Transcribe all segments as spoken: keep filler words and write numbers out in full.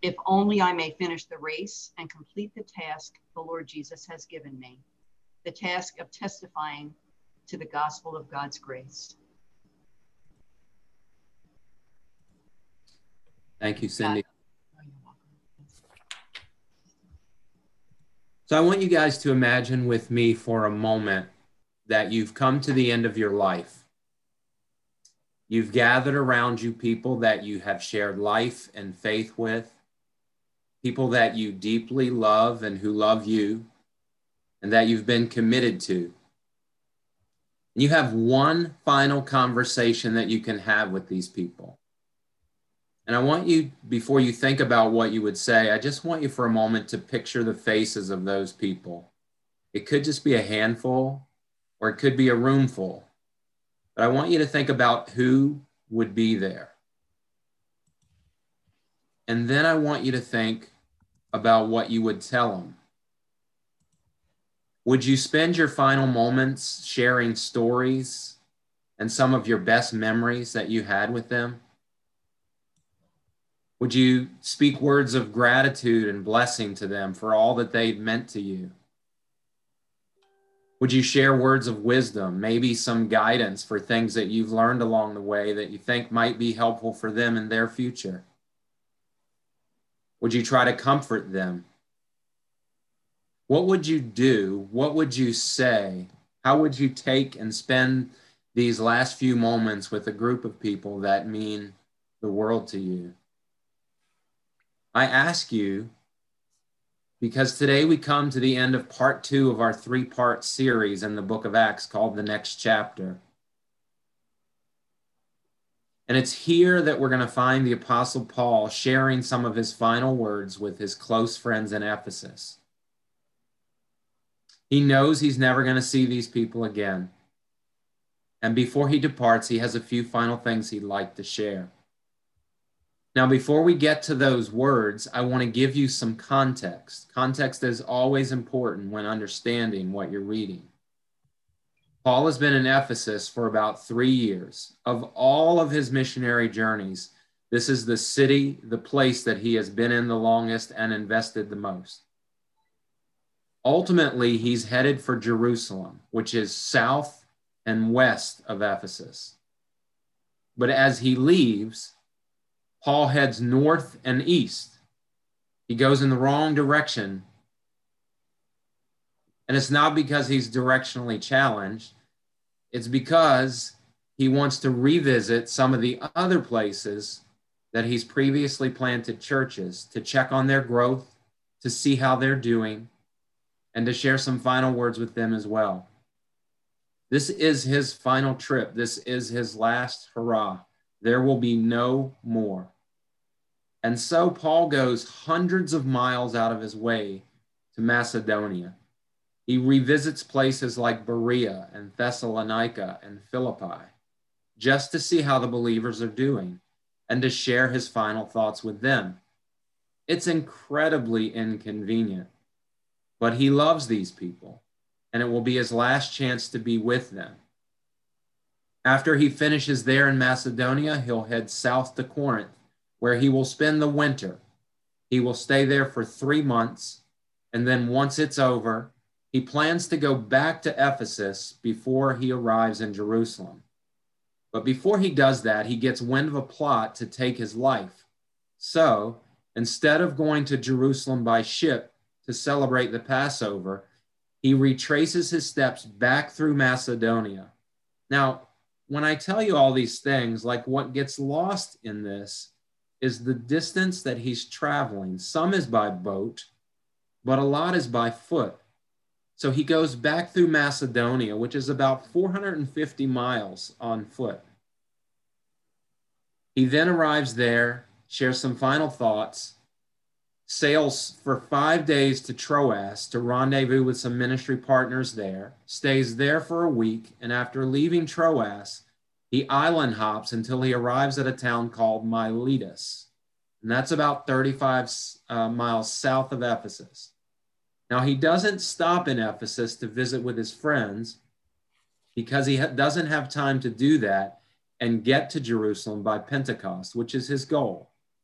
if only I may finish the race and complete the task the Lord Jesus has given me, the task of testifying to the gospel of God's grace. Thank you, Cindy. So I want you guys to imagine with me for a moment that you've come to the end of your life. You've gathered around you people that you have shared life and faith with, people that you deeply love and who love you, and that you've been committed to. You have one final conversation that you can have with these people. And I want you, before you think about what you would say, I just want you for a moment to picture the faces of those people. It could just be a handful, or it could be a room full. But I want you to think about who would be there. And then I want you to think about what you would tell them. Would you spend your final moments sharing stories and some of your best memories that you had with them? Would you speak words of gratitude and blessing to them for all that they've meant to you? Would you share words of wisdom, maybe some guidance for things that you've learned along the way that you think might be helpful for them in their future? Would you try to comfort them? What would you do? What would you say? How would you take and spend these last few moments with a group of people that mean the world to you? I ask you because today we come to the end of part two of our three-part series in the book of Acts called The Next Chapter. And it's here that we're going to find the Apostle Paul sharing some of his final words with his close friends in Ephesus. He knows he's never going to see these people again. And before he departs, he has a few final things he'd like to share. Now, before we get to those words, I want to give you some context. Context is always important when understanding what you're reading. Paul has been in Ephesus for about three years. Of all of his missionary journeys, this is the city, the place that he has been in the longest and invested the most. Ultimately, he's headed for Jerusalem, which is south and west of Ephesus. But as he leaves, Paul heads north and east. He goes in the wrong direction. And it's not because he's directionally challenged. It's because he wants to revisit some of the other places that he's previously planted churches, to check on their growth, to see how they're doing, and to share some final words with them as well. This is his final trip. This is his last hurrah. There will be no more. And so Paul goes hundreds of miles out of his way to Macedonia. He revisits places like Berea and Thessalonica and Philippi just to see how the believers are doing and to share his final thoughts with them. It's incredibly inconvenient, but he loves these people, and it will be his last chance to be with them. After he finishes there in Macedonia, he'll head south to Corinth, where he will spend the winter. He will stay there for three months, and then once it's over, he plans to go back to Ephesus before he arrives in Jerusalem. But before he does that, he gets wind of a plot to take his life. So instead of going to Jerusalem by ship to celebrate the Passover, he retraces his steps back through Macedonia. Now, when I tell you all these things, like what gets lost in this is the distance that he's traveling. Some is by boat, but a lot is by foot. So he goes back through Macedonia, which is about four hundred fifty miles on foot. He then arrives there, shares some final thoughts, sails for five days to Troas to rendezvous with some ministry partners there, stays there for a week, and after leaving Troas, he island hops until he arrives at a town called Miletus, and that's about thirty-five uh, miles south of Ephesus. Now, he doesn't stop in Ephesus to visit with his friends because he ha- doesn't have time to do that and get to Jerusalem by Pentecost, which is his goal.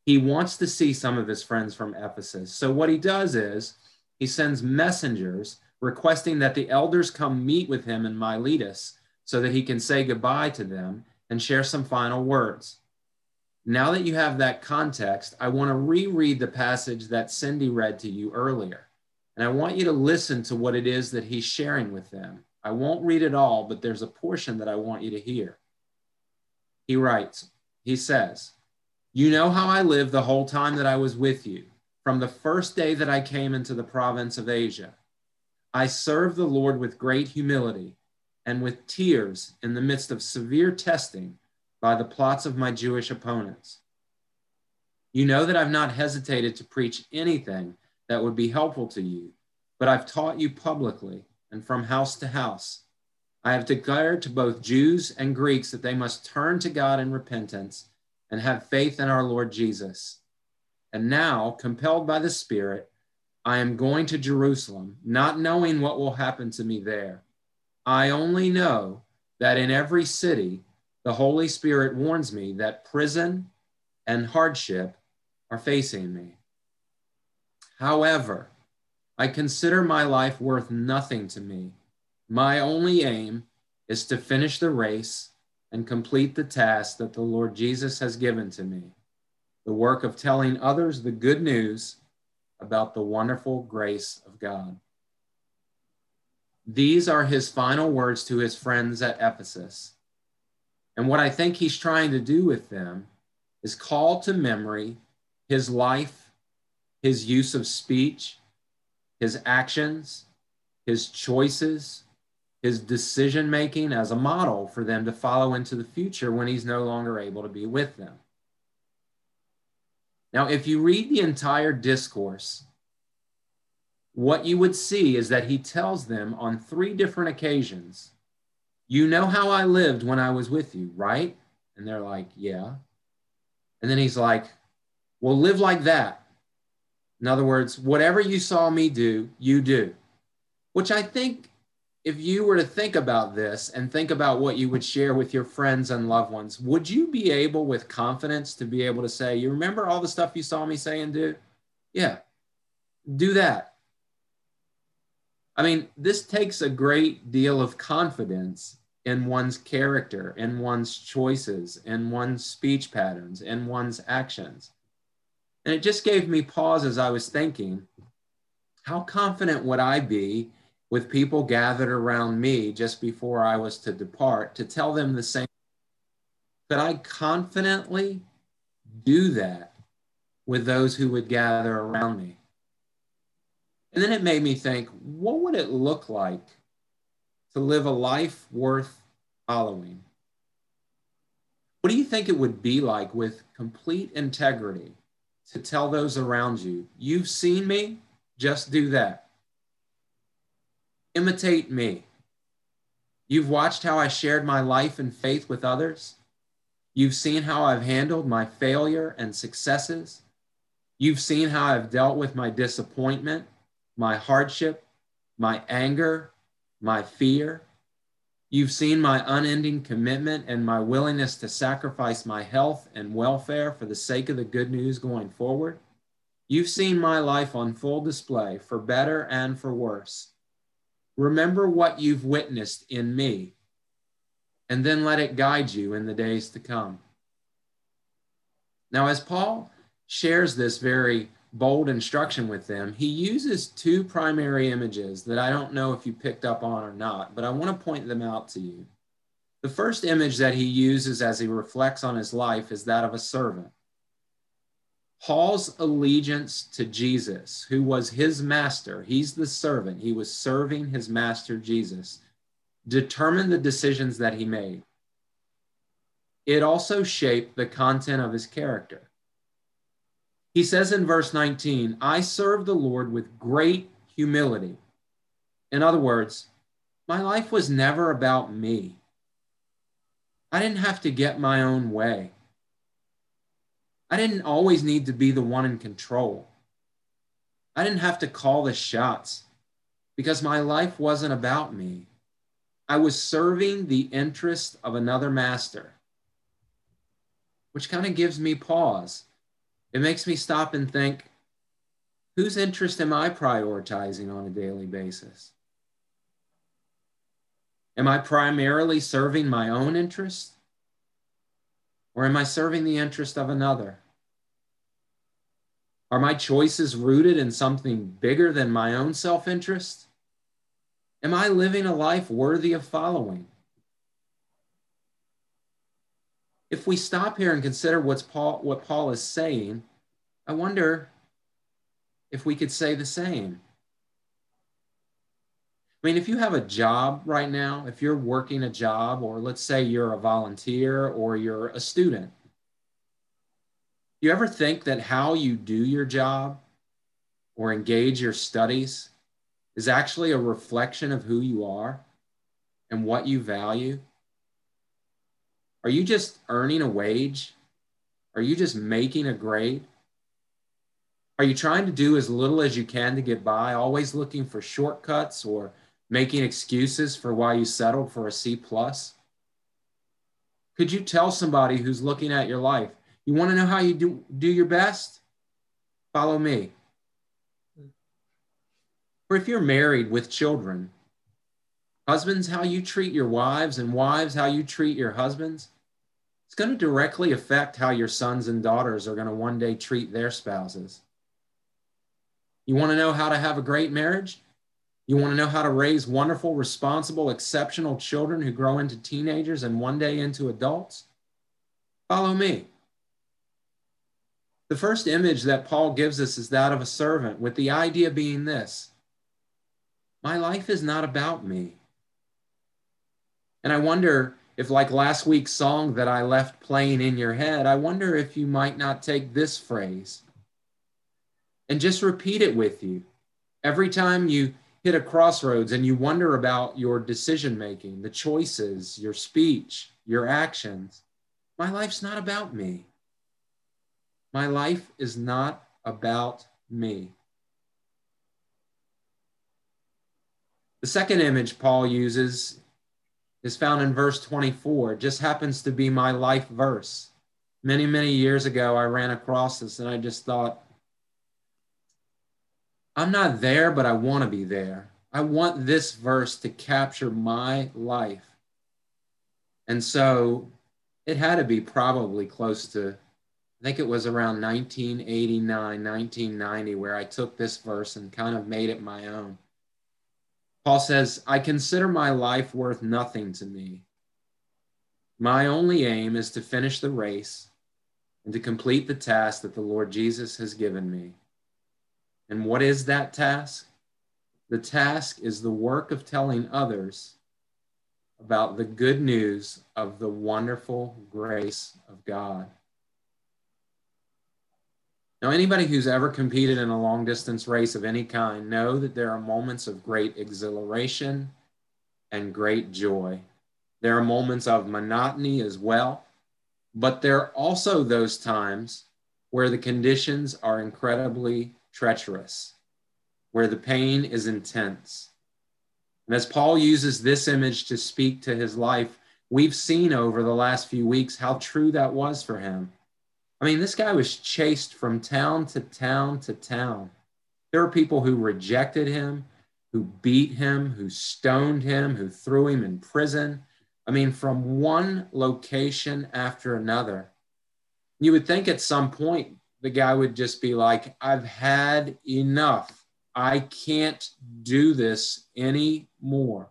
He wants to see some of his friends from Ephesus. So what he does is he sends messengers requesting that the elders come meet with him in Miletus so that he can say goodbye to them and share some final words. Now that you have that context, I want to reread the passage that Cindy read to you earlier. And I want you to listen to what it is that he's sharing with them. I won't read it all, but there's a portion that I want you to hear. He writes, he says, "You know how I lived the whole time that I was with you, from the first day that I came into the province of Asia. I served the Lord with great humility and with tears in the midst of severe testing by the plots of my Jewish opponents. You know that I've not hesitated to preach anything that would be helpful to you, but I've taught you publicly and from house to house. I have declared to both Jews and Greeks that they must turn to God in repentance and have faith in our Lord Jesus. And now, compelled by the Spirit, I am going to Jerusalem, not knowing what will happen to me there. I only know that in every city, the Holy Spirit warns me that prison and hardship are facing me. However, I consider my life worth nothing to me. My only aim is to finish the race and complete the task that the Lord Jesus has given to me, the work of telling others the good news about the wonderful grace of God." These are his final words to his friends at Ephesus. And what I think he's trying to do with them is call to memory his life, his use of speech, his actions, his choices, his decision-making as a model for them to follow into the future when he's no longer able to be with them. Now, if you read the entire discourse, what you would see is that he tells them on three different occasions, "You know how I lived when I was with you, right?" And they're like, "Yeah." And then he's like, "Well, live like that." In other words, whatever you saw me do, you do. Which I think, if you were to think about this and think about what you would share with your friends and loved ones, would you be able with confidence to be able to say, "You remember all the stuff you saw me say and do? Yeah, do that." I mean, this takes a great deal of confidence in one's character, in one's choices, in one's speech patterns, in one's actions. And it just gave me pause as I was thinking, how confident would I be with people gathered around me just before I was to depart to tell them the same? Could I confidently do that with those who would gather around me? And then it made me think, what would it look like to live a life worth following? What do you think it would be like with complete integrity to tell those around you, "You've seen me, just do that. Imitate me. You've watched how I shared my life and faith with others. You've seen how I've handled my failure and successes. You've seen how I've dealt with my disappointment, my hardship, my anger, my fear. You've seen my unending commitment and my willingness to sacrifice my health and welfare for the sake of the good news going forward. You've seen my life on full display for better and for worse. Remember what you've witnessed in me, and then let it guide you in the days to come." Now, as Paul shares this very bold instruction with them, he uses two primary images that I don't know if you picked up on or not, but I want to point them out to you. The first image that he uses as he reflects on his life is that of a servant. Paul's allegiance to Jesus, who was his master, he's the servant, he was serving his master Jesus, determined the decisions that he made. It also shaped the content of his character. He says in verse nineteen, "I serve the Lord with great humility." In other words, my life was never about me. I didn't have to get my own way. I didn't always need to be the one in control. I didn't have to call the shots because my life wasn't about me. I was serving the interest of another master, which kind of gives me pause. It makes me stop and think, whose interest am I prioritizing on a daily basis? Am I primarily serving my own interest? Or am I serving the interest of another? Are my choices rooted in something bigger than my own self-interest? Am I living a life worthy of following? If we stop here and consider what's Paul, what Paul is saying, I wonder if we could say the same. I mean, if you have a job right now, if you're working a job, or let's say you're a volunteer or you're a student, you ever think that how you do your job or engage your studies is actually a reflection of who you are and what you value? Are you just earning a wage? Are you just making a grade? Are you trying to do as little as you can to get by, always looking for shortcuts or making excuses for why you settled for a C plus? Could you tell somebody who's looking at your life, you want to know how you do, do your best? Follow me. Or if you're married with children, husbands, how you treat your wives, and wives, how you treat your husbands, it's going to directly affect how your sons and daughters are going to one day treat their spouses. You want to know how to have a great marriage? You want to know how to raise wonderful, responsible, exceptional children who grow into teenagers and one day into adults? Follow me. The first image that Paul gives us is that of a servant, with the idea being this: my life is not about me. And I wonder if, like last week's song that I left playing in your head, I wonder if you might not take this phrase and just repeat it with you. Every time you hit a crossroads and you wonder about your decision-making, the choices, your speech, your actions, my life's not about me. My life is not about me. The second image Paul uses is found in verse twenty-four. It just happens to be my life verse. Many, many years ago, I ran across this and I just thought, I'm not there, but I want to be there. I want this verse to capture my life. And so it had to be probably close to, I think it was around nineteen eighty-nine, nineteen ninety, where I took this verse and kind of made it my own. Paul says, I consider my life worth nothing to me. My only aim is to finish the race and to complete the task that the Lord Jesus has given me. And what is that task? The task is the work of telling others about the good news of the wonderful grace of God. Now, anybody who's ever competed in a long distance race of any kind know that there are moments of great exhilaration and great joy. There are moments of monotony as well, but there are also those times where the conditions are incredibly treacherous, where the pain is intense. And as Paul uses this image to speak to his life, we've seen over the last few weeks how true that was for him. I mean, this guy was chased from town to town to town. There were people who rejected him, who beat him, who stoned him, who threw him in prison. I mean, from one location after another. You would think at some point the guy would just be like, I've had enough. I can't do this anymore.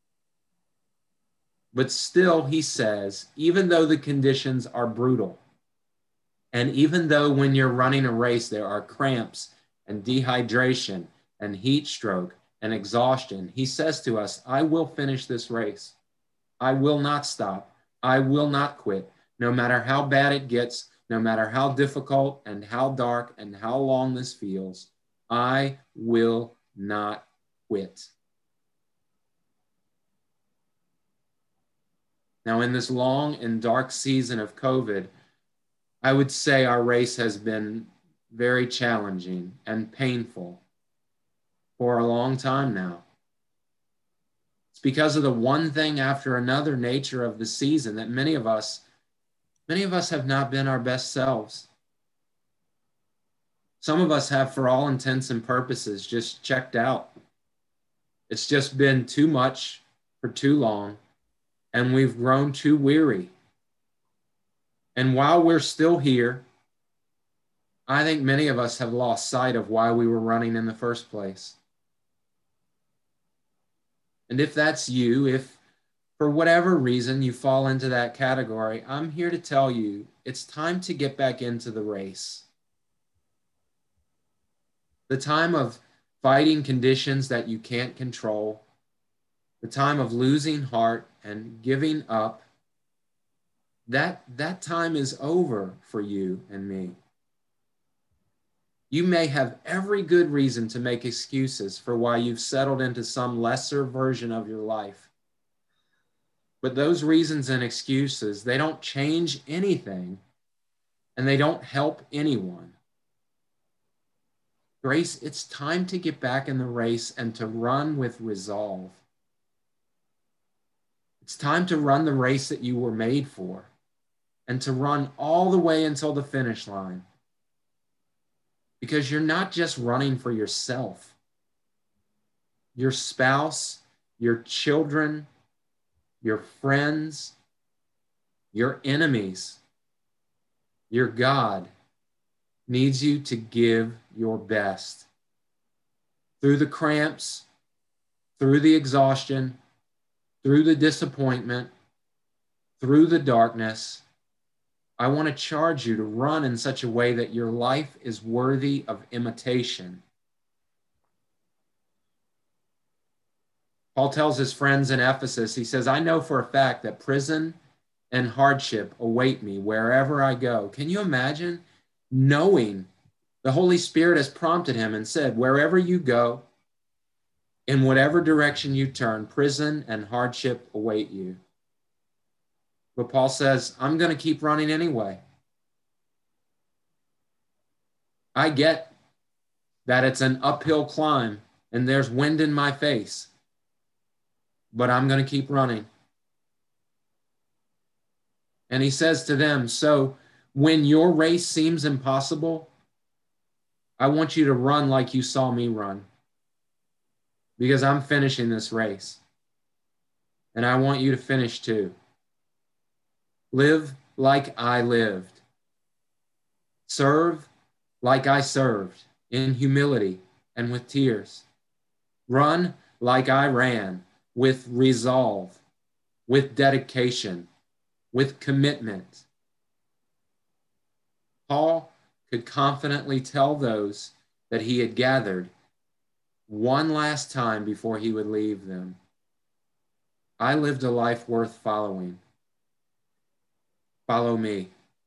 But still, he says, even though the conditions are brutal, and even though when you're running a race, there are cramps and dehydration and heat stroke and exhaustion, he says to us, I will finish this race. I will not stop. I will not quit. No matter how bad it gets, no matter how difficult and how dark and how long this feels, I will not quit. Now, in this long and dark season of COVID, I would say our race has been very challenging and painful for a long time now. It's because of the one thing after another nature of the season that many of us, many of us have not been our best selves. Some of us have, for all intents and purposes, just checked out. It's just been too much for too long, and we've grown too weary. And while we're still here, I think many of us have lost sight of why we were running in the first place. And if that's you, if for whatever reason you fall into that category, I'm here to tell you it's time to get back into the race. The time of fighting conditions that you can't control, the time of losing heart and giving up, that, that time is over for you and me. You may have every good reason to make excuses for why you've settled into some lesser version of your life. But those reasons and excuses, they don't change anything, and they don't help anyone. Grace, it's time to get back in the race and to run with resolve. It's time to run the race that you were made for, and to run all the way until the finish line. Because you're not just running for yourself. Your spouse, your children, your friends, your enemies, your God needs you to give your best. Through the cramps, through the exhaustion, through the disappointment, through the darkness, I want to charge you to run in such a way that your life is worthy of imitation. Paul tells his friends in Ephesus, he says, I know for a fact that prison and hardship await me wherever I go. Can you imagine knowing the Holy Spirit has prompted him and said, wherever you go, in whatever direction you turn, prison and hardship await you. But Paul says, I'm going to keep running anyway. I get that it's an uphill climb and there's wind in my face, but I'm going to keep running. And he says to them, so when your race seems impossible, I want you to run like you saw me run, because I'm finishing this race. And I want you to finish too. Live like I lived. Serve like I served, in humility and with tears. Run like I ran, with resolve, with dedication, with commitment. Paul could confidently tell those that he had gathered one last time before he would leave them, I lived a life worth following. Follow me.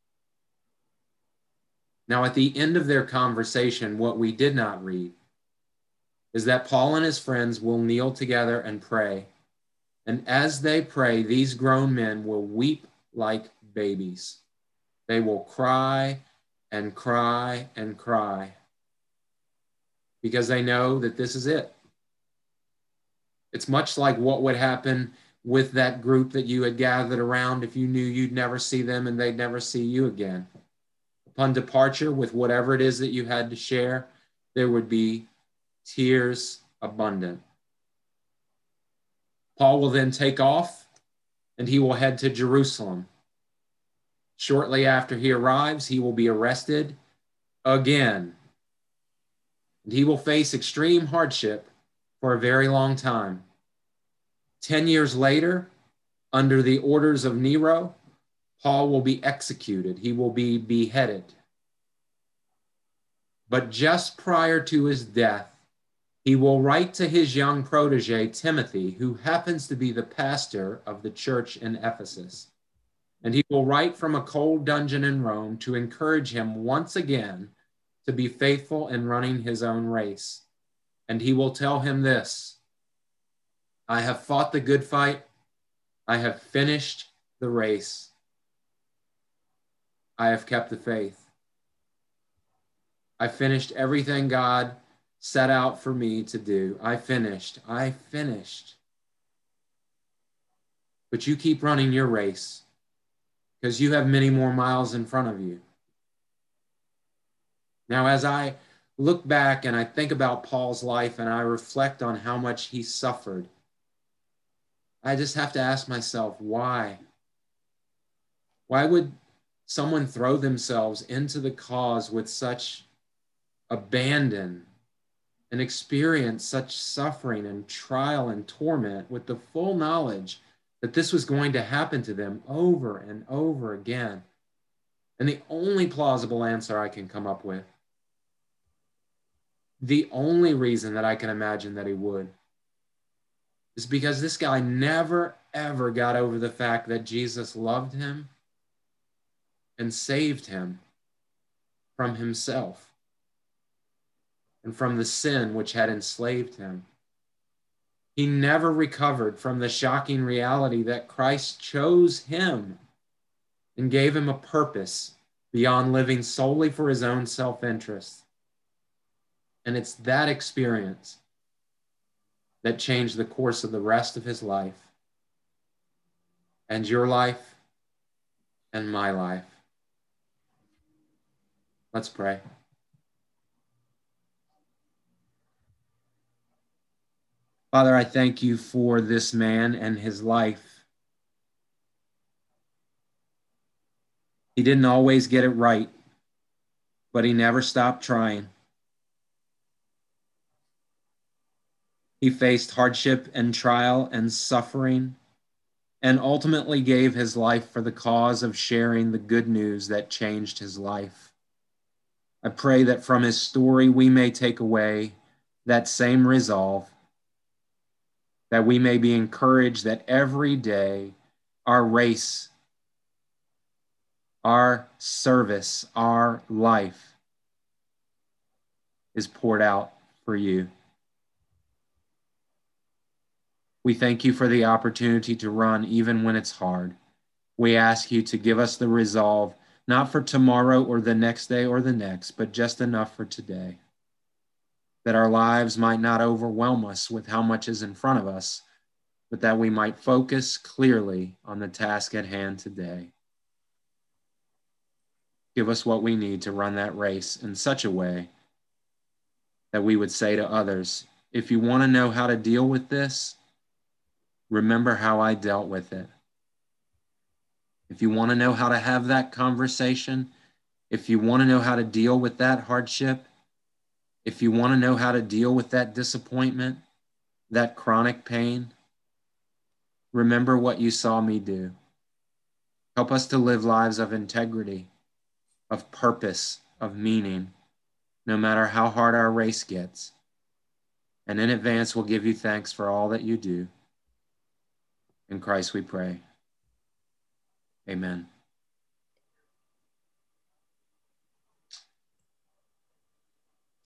Now, at the end of their conversation, what we did not read is that Paul and his friends will kneel together and pray. And as they pray, these grown men will weep like babies. They will cry and cry and cry because they know that this is it. It's much like what would happen with that group that you had gathered around if you knew you'd never see them and they'd never see you again. Upon departure, with whatever it is that you had to share, there would be tears abundant. Paul will then take off and he will head to Jerusalem. Shortly after he arrives, he will be arrested again. And he will face extreme hardship for a very long time. Ten years later, under the orders of Nero, Paul will be executed. He will be beheaded. But just prior to his death, he will write to his young protege, Timothy, who happens to be the pastor of the church in Ephesus. And he will write from a cold dungeon in Rome to encourage him once again to be faithful in running his own race. And he will tell him this: I have fought the good fight. I have finished the race. I have kept the faith. I finished everything God set out for me to do. I finished. I finished. But you keep running your race because you have many more miles in front of you. Now, as I look back and I think about Paul's life and I reflect on how much he suffered, I just have to ask myself, why? Why would someone throw themselves into the cause with such abandon and experience such suffering and trial and torment with the full knowledge that this was going to happen to them over and over again? And the only plausible answer I can come up with, the only reason that I can imagine that he would, is because this guy never, ever got over the fact that Jesus loved him and saved him from himself and from the sin which had enslaved him. He never recovered from the shocking reality that Christ chose him and gave him a purpose beyond living solely for his own self-interest. And it's that experience that changed the course of the rest of his life, and your life, and my life. Let's pray. Father, I thank you for this man and his life. He didn't always get it right, but he never stopped trying. He faced hardship and trial and suffering, and ultimately gave his life for the cause of sharing the good news that changed his life. I pray that from his story we may take away that same resolve, that we may be encouraged that every day our race, our service, our life is poured out for you. We thank you for the opportunity to run even when it's hard. We ask you to give us the resolve, not for tomorrow or the next day or the next, but just enough for today, that our lives might not overwhelm us with how much is in front of us, but that we might focus clearly on the task at hand today. Give us what we need to run that race in such a way that we would say to others, if you want to know how to deal with this, remember how I dealt with it. If you want to know how to have that conversation, if you want to know how to deal with that hardship, if you want to know how to deal with that disappointment, that chronic pain, remember what you saw me do. Help us to live lives of integrity, of purpose, of meaning, no matter how hard our race gets. And in advance, we'll give you thanks for all that you do. In Christ we pray. Amen.